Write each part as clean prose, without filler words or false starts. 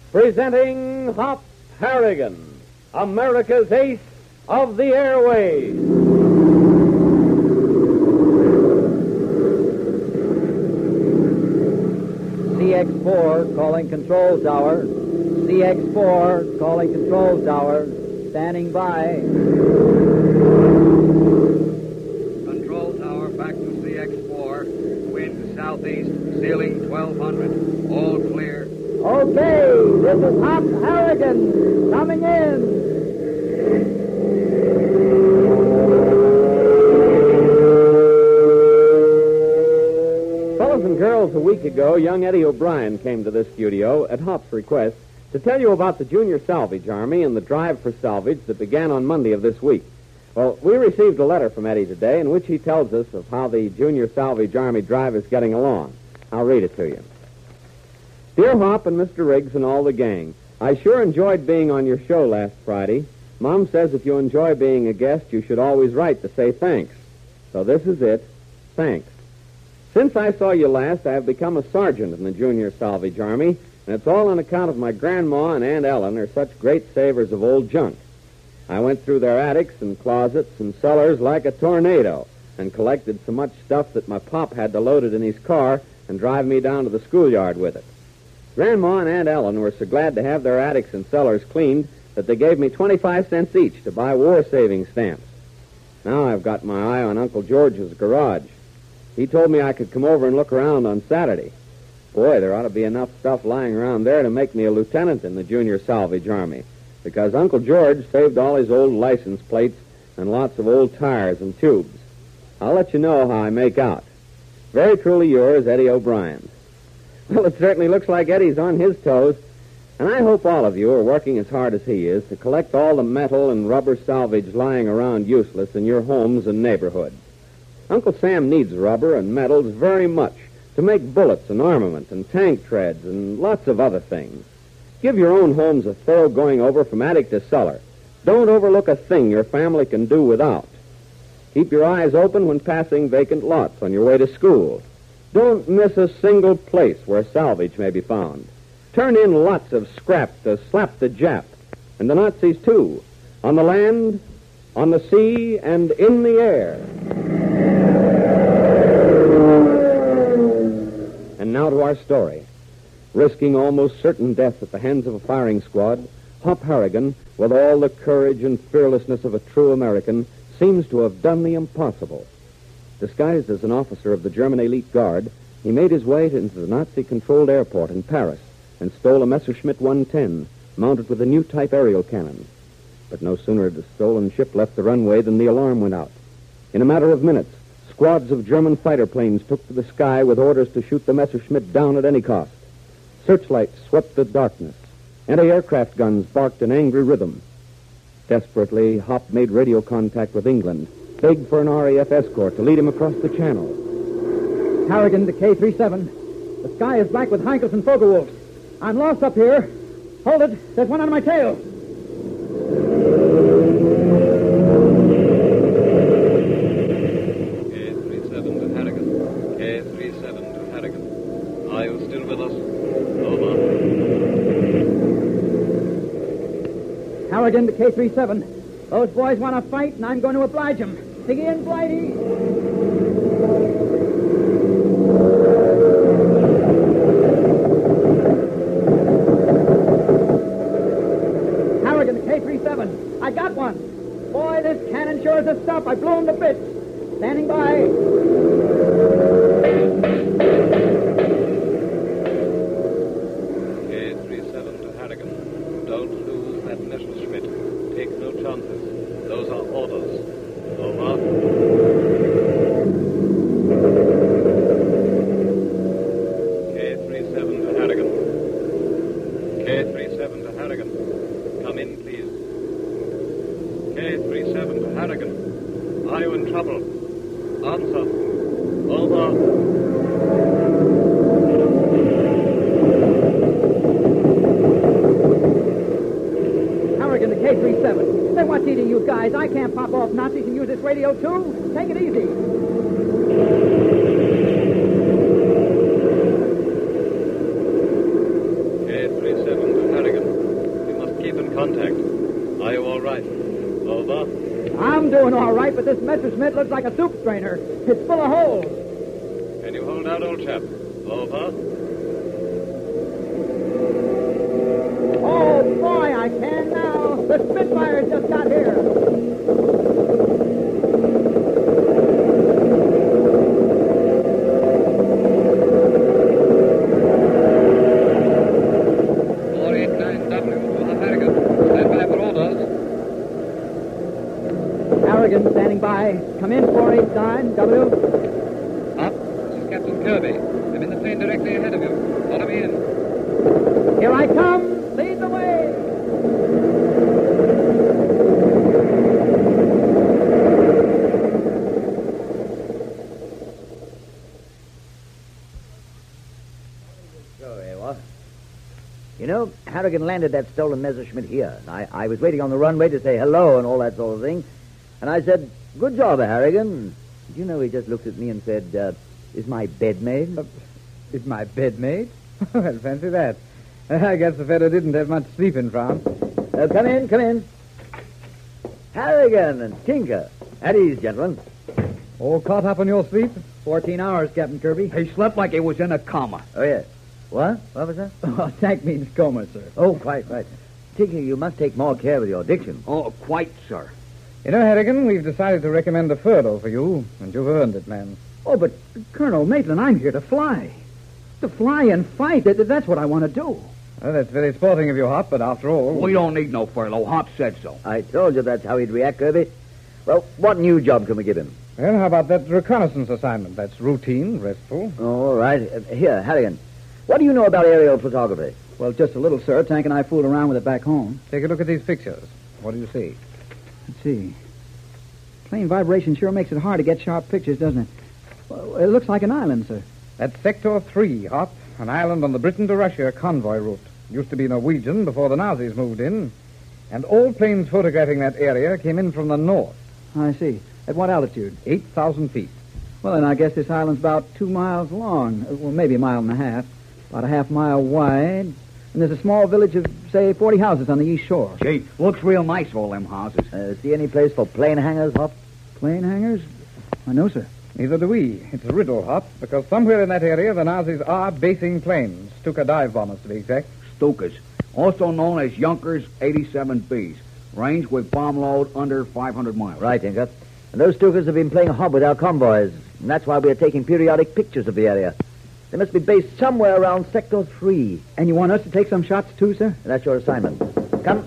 Presenting Hop Harrigan, America's ace of the airways. CX-4 calling control tower. CX-4 calling control tower. Standing by. Control tower back to CX-4. Wind southeast, ceiling 1200. All clear. Okay, this is Hop Harrigan coming in. Fellas and girls, a week ago, young Eddie O'Brien came to this studio at Hop's request to tell you about the Junior Salvage Army and the drive for salvage that began on Monday of this week. Well, we received a letter from Eddie today in which he tells us of how the Junior Salvage Army drive is getting along. I'll read it to you. Dear Hop and Mr. Riggs and all the gang, I sure enjoyed being on your show last Friday. Mom says if you enjoy being a guest, you should always write to say thanks. So this is it. Thanks. Since I saw you last, I have become a sergeant in the Junior Salvage Army, and it's all on account of my grandma and Aunt Ellen are such great savers of old junk. I went through their attics and closets and cellars like a tornado and collected so much stuff that my pop had to load it in his car and drive me down to the schoolyard with it. Grandma and Aunt Ellen were so glad to have their attics and cellars cleaned that they gave me 25 cents each to buy war-saving stamps. Now I've got my eye on Uncle George's garage. He told me I could come over and look around on Saturday. Boy, there ought to be enough stuff lying around there to make me a lieutenant in the Junior Salvage Army, because Uncle George saved all his old license plates and lots of old tires and tubes. I'll let you know how I make out. Very truly yours, Eddie O'Brien. Well, it certainly looks like Eddie's on his toes, and I hope all of you are working as hard as he is to collect all the metal and rubber salvage lying around useless in your homes and neighborhoods. Uncle Sam needs rubber and metals very much to make bullets and armament and tank treads and lots of other things. Give your own homes a thorough going over from attic to cellar. Don't overlook a thing your family can do without. Keep your eyes open when passing vacant lots on your way to school. Don't miss a single place where salvage may be found. Turn in lots of scrap to slap the Jap, and the Nazis too, on the land, on the sea, and in the air. And now to our story. Risking almost certain death at the hands of a firing squad, Hop Harrigan, with all the courage and fearlessness of a true American, seems to have done the impossible. Disguised as an officer of the German elite guard, he made his way into the Nazi-controlled airport in Paris and stole a Messerschmitt 110, mounted with a new type aerial cannon. But no sooner had the stolen ship left the runway than the alarm went out. In a matter of minutes, squads of German fighter planes took to the sky with orders to shoot the Messerschmitt down at any cost. Searchlights swept the darkness. Anti-aircraft guns barked an angry rhythm. Desperately, Hop made radio contact with England, begged for an RAF escort to lead him across the channel. Harrigan to K-37. The sky is black with Heinkels and Fogelwolves. I'm lost up here. Hold it. There's one on my tail. K-37 to Harrigan. K-37 to Harrigan. Are you still with us? Over. Harrigan to K-37. Those boys want to fight, and I'm going to oblige them. Dig in, Blighty. Harrigan to K-37. I got one. Boy, this cannon sure is a stuff. I blew him to bits. Standing by. K-37 to Harrigan. Don't lose that Messerschmitt. Take no chances. Those are orders. Over. K-37 to Harrigan. K-37 to Harrigan. Come in, please. K-37 to Harrigan. Are you in trouble? Answer. Over. Harrigan to K-37. Say, what's eating you guys? I can't pop off Nazis and use this radio, too. Take it easy. K-37 to Harrigan. contact. Are you all right? Over. I'm doing all right, but this Messerschmitt looks like a soup strainer. It's full of holes. Can you hold out, old chap? Over. Oh, boy, I can now. The Spitfire just got here. Harrigan standing by. Come in, 489, W. Up. This is Captain Kirby. I'm in the plane directly ahead of you. Follow me in. Here I come. Lead the way. So, there you are. You know, Harrigan landed that stolen Messerschmitt here. I was waiting on the runway to say hello and all that sort of thing. And I said, good job, Harrigan. Did you know he just looked at me and said, is my bed made? Is my bed made? Well, fancy that. I guess the fellow didn't have much sleep in France. Come in. Harrigan and Tinker. At ease, gentlemen. All caught up on your sleep? 14 hours, Captain Kirby. He slept like he was in a coma. Oh, yes. What? What was that? Oh, tank means coma, sir. Oh, quite right. Tinker, you must take more care with your diction. Oh, quite, sir. You know, Harrigan, we've decided to recommend a furlough for you, and you've earned it, man. Oh, but, Colonel Maitland, I'm here to fly. To fly and fight. That's what I want to do. Well, that's very sporting of you, Hop, but after all... We don't need no furlough. Hop said so. I told you that's how he'd react, Kirby. Well, what new job can we give him? Well, how about that reconnaissance assignment? That's routine, restful. All right. Here, Harrigan. What do you know about aerial photography? Well, just a little, sir. Tank and I fooled around with it back home. Take a look at these pictures. What do you see? Let's see. Plane vibration sure makes it hard to get sharp pictures, doesn't it? Well, it looks like an island, sir. That's Sector 3, Hop. An island on the Britain to Russia convoy route. Used to be Norwegian before the Nazis moved in. And all planes photographing that area came in from the north. I see. At what altitude? 8,000 feet. Well, then I guess this island's about 2 miles long. Well, maybe a mile and a half. About a half mile wide. And there's a small village of, say, 40 houses on the east shore. Gee, looks real nice, all them houses. See any place for plane hangars, Hop? Plane hangars? No, sir. Neither do we. It's a riddle, Hop, because somewhere in that area the Nazis are basing planes. Stuka dive bombers, to be exact. Stukas, also known as Junkers 87Bs. Range with bomb load under 500 miles. Right, Tinker. And those Stukas have been playing hob with our convoys, and that's why we are taking periodic pictures of the area. They must be based somewhere around Sector 3. And you want us to take some shots, too, sir? That's your assignment. Come.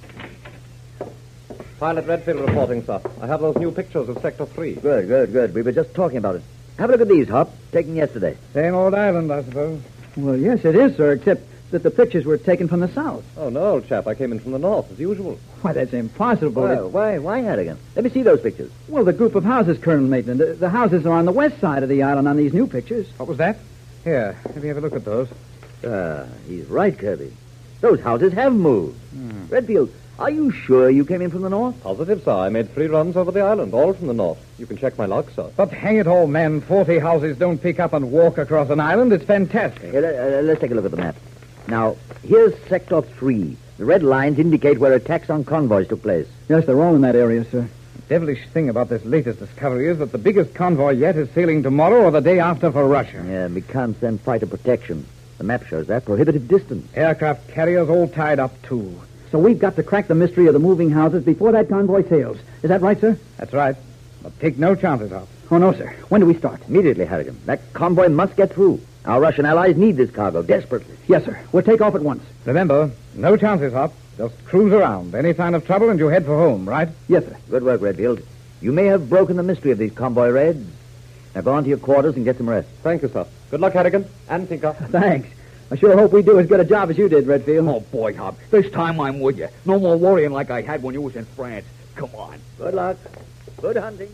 Pilot Redfield reporting, sir. I have those new pictures of Sector 3. Good. We were just talking about it. Have a look at these, Hop. Taken yesterday. Same old island, I suppose. Well, yes, it is, sir, except that the pictures were taken from the south. Oh, no, old chap. I came in from the north, as usual. Why, that's impossible. Why, Harrigan? Let me see those pictures. Well, the group of houses, Colonel Maitland. The houses are on the west side of the island on these new pictures. What was that? Here, let me have a look at those. He's right, Kirby. Those houses have moved. Redfield, are you sure you came in from the north? Positive, sir. I made 3 runs over the island, all from the north. You can check my log, sir. But hang it all, man. 40 houses don't pick up and walk across an island. It's fantastic. Here, let's take a look at the map. Now, here's Sector 3. The red lines indicate where attacks on convoys took place. Yes, they're all in that area, sir. The devilish thing about this latest discovery is that the biggest convoy yet is sailing tomorrow or the day after for Russia. Yeah, we can't send fighter protection. The map shows that. Prohibitive distance. Aircraft carriers all tied up, too. So we've got to crack the mystery of the moving houses before that convoy sails. Is that right, sir? That's right. But take no chances, Hop. Oh, no, sir. When do we start? Immediately, Harrigan. That convoy must get through. Our Russian allies need this cargo desperately. Yes, sir. We'll take off at once. Remember, no chances, Hop. Just cruise around. Any sign of trouble and you head for home, right? Yes, sir. Good work, Redfield. You may have broken the mystery of these convoy raids. Now go on to your quarters and get some rest. Thank you, sir. Good luck, Harrigan. And Tinker. Thanks. I sure hope we do as good a job as you did, Redfield. Oh, boy, Hop. This time I'm with you. No more worrying like I had when you was in France. Come on. Good luck. Good hunting.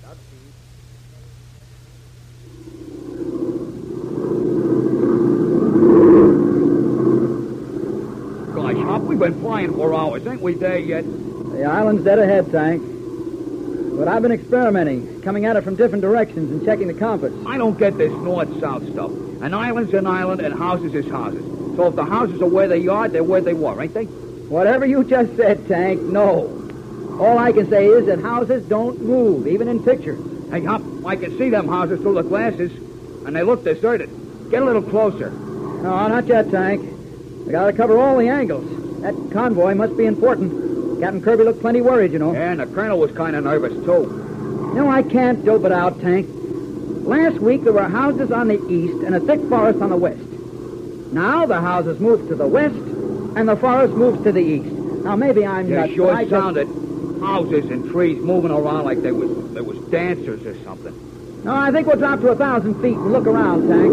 Gosh, Hop, we've been flying for hours. Ain't we there yet? The island's dead ahead, Tank. But I've been experimenting, coming at it from different directions and checking the compass. I don't get this north-south stuff. An island's an island and houses is houses. So if the houses are where they are, they're where they were, ain't they? Whatever you just said, Tank, no. All I can say is that houses don't move, even in pictures. Hey, Hop, I can see them houses through the glasses, and they look deserted. Get a little closer. No, not yet, Tank. We gotta cover all the angles. That convoy must be important. Captain Kirby looked plenty worried, you know. Yeah, and the colonel was kind of nervous, too. No, I can't dope it out, Tank. Last week there were houses on the east and a thick forest on the west. Now the houses moved to the west and the forest moves to the east. Now maybe I'm Yeah, nuts, sure but I just- sounded houses and trees moving around like they was dancers or something. No, I think we'll drop to 1,000 feet and look around, Tank.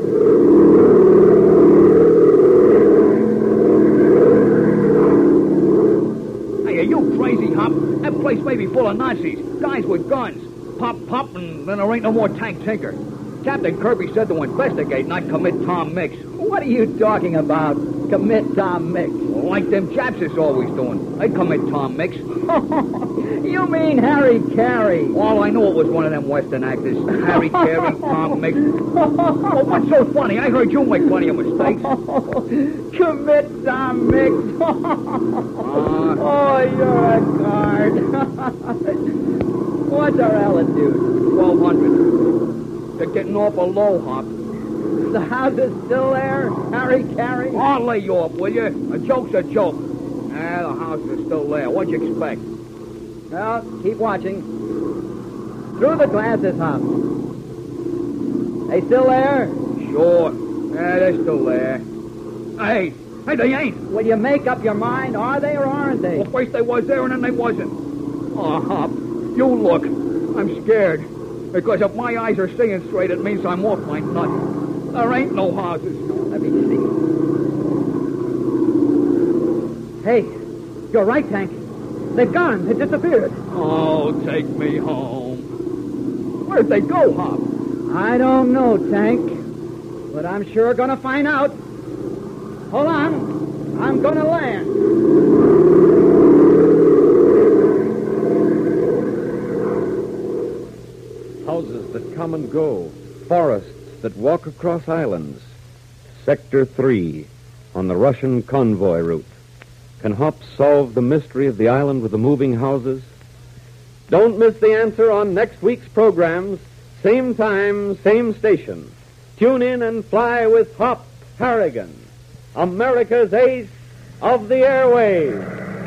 Hey, are you crazy, Hop? That place may be full of Nazis, guys with guns. Pop, pop, and then there ain't no more Tank Tinker. Captain Kirby said to investigate, not commit Tom Mix. What are you talking about? Commit Tom Mix. Like them Japs is always doing. They commit Tom Mix. You mean Harry Carey? All I knew it was one of them Western actors. Harry Carey, Tom Mix. Oh, what's so funny? I heard you make plenty of mistakes. Commit Tom Mix. Oh, you're a card. What's our altitude? 1,200. They're getting awful low, Hop. The house is still there, Harry Carey? I'll lay you off, will you? A joke's a joke. Ah, the house is still there. What'd you expect? Well, keep watching. Through the glasses, Hop. They still there? Sure. Yeah, they're still there. Hey, they ain't. Will you make up your mind? Are they or aren't they? Well, first they was there and then they wasn't. Oh, Hop, you look. I'm scared. Because if my eyes are seeing straight, it means I'm off my nut. There ain't no houses. Let me see. Hey, you're right, Tank. They've gone. They disappeared. Oh, take me home. Where'd they go, Hop? I don't know, Tank. But I'm sure gonna find out. Hold on. I'm gonna land. Houses that come and go. Forests that walk across islands. Sector 3 on the Russian convoy route. Can Hop solve the mystery of the island with the moving houses? Don't miss the answer on next week's programs. Same time, same station. Tune in and fly with Hop Harrigan, America's ace of the airwaves.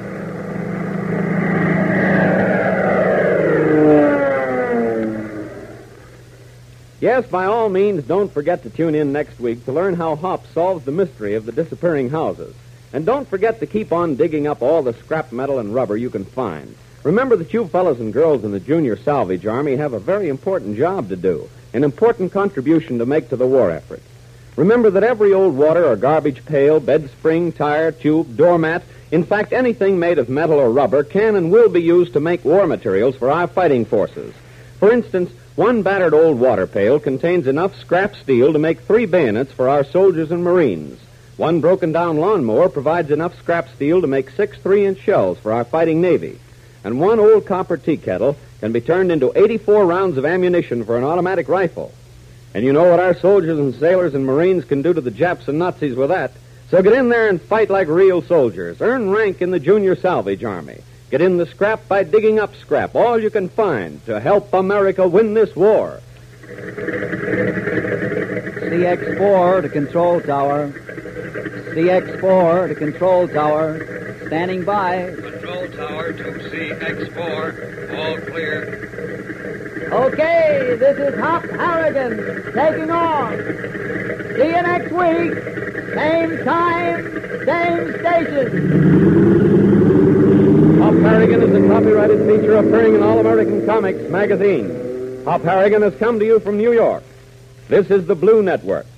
Yes, by all means, don't forget to tune in next week to learn how Hop solves the mystery of the disappearing houses. And don't forget to keep on digging up all the scrap metal and rubber you can find. Remember that you fellows and girls in the Junior Salvage Army have a very important job to do, an important contribution to make to the war effort. Remember that every old water or garbage pail, bed spring, tire, tube, doormat, in fact anything made of metal or rubber can and will be used to make war materials for our fighting forces. For instance, one battered old water pail contains enough scrap steel to make 3 bayonets for our soldiers and Marines. One broken-down lawnmower provides enough scrap steel to make 6 3-inch shells for our fighting Navy. And one old copper tea kettle can be turned into 84 rounds of ammunition for an automatic rifle. And you know what our soldiers and sailors and Marines can do to the Japs and Nazis with that. So get in there and fight like real soldiers. Earn rank in the Junior Salvage Army. Get in the scrap by digging up scrap, all you can find, to help America win this war. CX-4 to control tower. CX-4 to control tower. Standing by. Control tower to CX-4. All clear. Okay, this is Hop Harrigan taking off. See you next week. Same time, same station. Hop Harrigan is a copyrighted feature appearing in All American Comics magazine. Hop Harrigan has come to you from New York. This is the Blue Network.